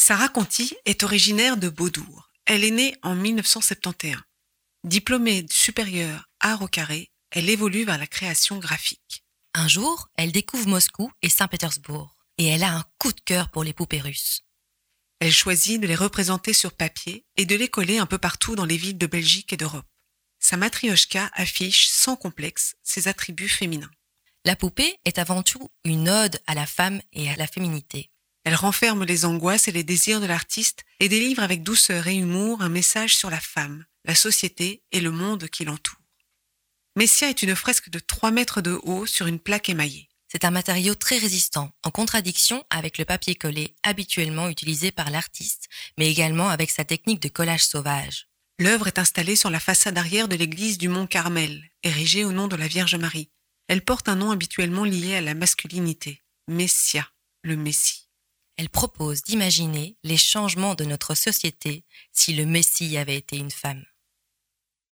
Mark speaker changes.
Speaker 1: Sarah Conti est originaire de Beaudour. Elle est née en 1971. Diplômée supérieure art au carré, elle évolue vers la création graphique.
Speaker 2: Un jour, elle découvre Moscou et Saint-Pétersbourg et elle a un coup de cœur pour les poupées russes.
Speaker 1: Elle choisit de les représenter sur papier et de les coller un peu partout dans les villes de Belgique et d'Europe. Sa matrioshka affiche sans complexe ses attributs féminins.
Speaker 2: La poupée est avant tout une ode à la femme et à la féminité.
Speaker 1: Elle renferme les angoisses et les désirs de l'artiste et délivre avec douceur et humour un message sur la femme, la société et le monde qui l'entoure. Messia est une fresque de 3 mètres de haut sur une plaque émaillée.
Speaker 2: C'est un matériau très résistant, en contradiction avec le papier collé habituellement utilisé par l'artiste, mais également avec sa technique de collage sauvage.
Speaker 1: L'œuvre est installée sur la façade arrière de l'église du Mont Carmel, érigée au nom de la Vierge Marie. Elle porte un nom habituellement lié à la masculinité, Messia, le Messie.
Speaker 2: Elle propose d'imaginer les changements de notre société si le Messie avait été une femme.